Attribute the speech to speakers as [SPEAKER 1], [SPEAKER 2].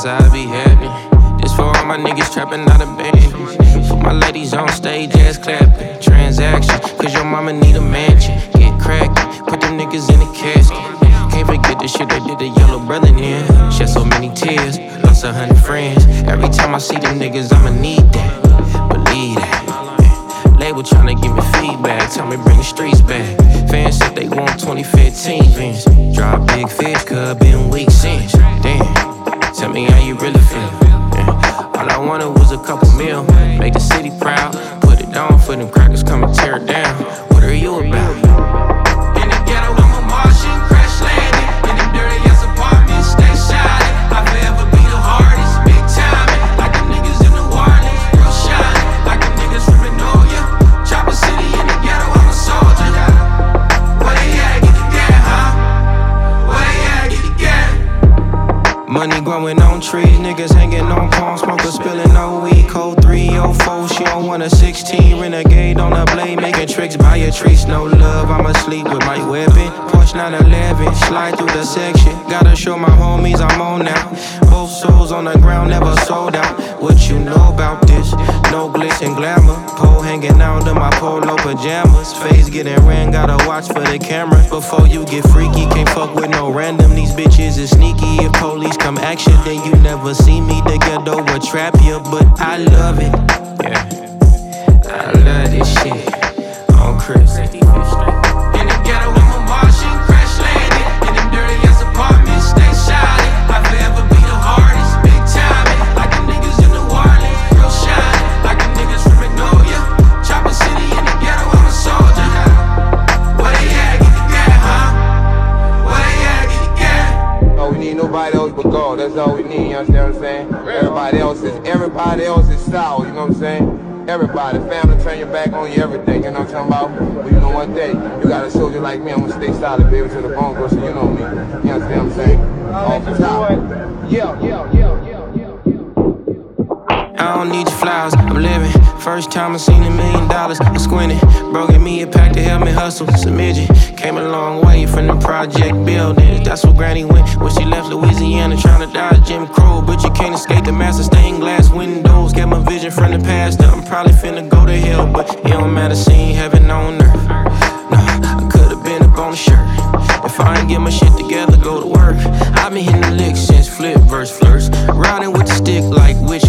[SPEAKER 1] I be happening. This for all my niggas trapping out of band. For my ladies on stage, ass clapping. Transaction, cause your mama need a mansion. Get crackin', put them niggas in a casket. Can't forget the shit they did to Yellow Brother then. Shed so many tears, lost 100 friends. Every time I see them niggas, I'ma need that. Believe that. Label tryna give me feedback, tell me bring the streets back. Fans said they want 2015 Vince. Drop big fish, cuz been weak since. Damn, tell me how you really feel. Yeah. All I wanted was a couple mil, make the city proud. Put it on for them crackers, come and tear it down. What are you about? In the ghetto, I'm a Martian, crash landing. In them dirty ass apartments, stay shining. I forever be the hardest, big time. Like the niggas in New Orleans, real shining. Like the niggas from Manolia. Chopper City in the ghetto, I'm a soldier. Where they at, get the gas, huh? Where they at, get the gas? Money growing on trees, niggas hanging on palms, smokers spilling no weed. Code 304, she don't want a 16. Renegade on a blade, making tricks by a tree. No love, I'ma sleep with my weapon. Porsche 911, slide through the section. Gotta show my homies I'm on now. Both souls on the ground, never sold out. What you know about this? No glitz and glamour. Pole hanging out in my polo pajamas. Face getting ran, gotta watch for the camera. Before you get freaky, can't fuck with no random. These bitches is sneaky. If police come action, then you never see me. The ghetto will trap you, but I love it. Yeah, I love this shit. On Chris. In the ghetto, I'm a Martian, crash landing. In them dirty ass apartments, stay shining. I forever be the hardest, big time. Like the niggas in New Orleans, real shining. Like the niggas from Manolia. Chopper City in the ghetto, I'm a soldier. Where they at, get the gas, huh? Where they at, get the gas?
[SPEAKER 2] Oh, we need nobody else but God. That's all we need, you understand what I'm saying? Everybody else is sour, you know what I'm saying? Everybody, family, turn your back on you, everything, you know what I'm talking about? But you know one day, you got a soldier like me, I'm gonna stay solid, baby, to the bone, bro, so you know me. You understand what I'm saying? Off the top.
[SPEAKER 1] I don't need your flowers, I'm living. First time I seen $1 million, I squinted. Broke at me a pack to help me hustle. It's a midget. Came a long way from the project buildings. That's where Granny went when she left Louisiana, trying to dodge Jim Crow. But you can't escape the master stained glass windows. Got my vision from the past. Now I'm probably finna go to hell, but it don't matter, seeing heaven on earth. Nah, I could've been up on the shirt. If I ain't get my shit together, go to work. I've been hitting the licks since flip verse first. Riding with the stick like witch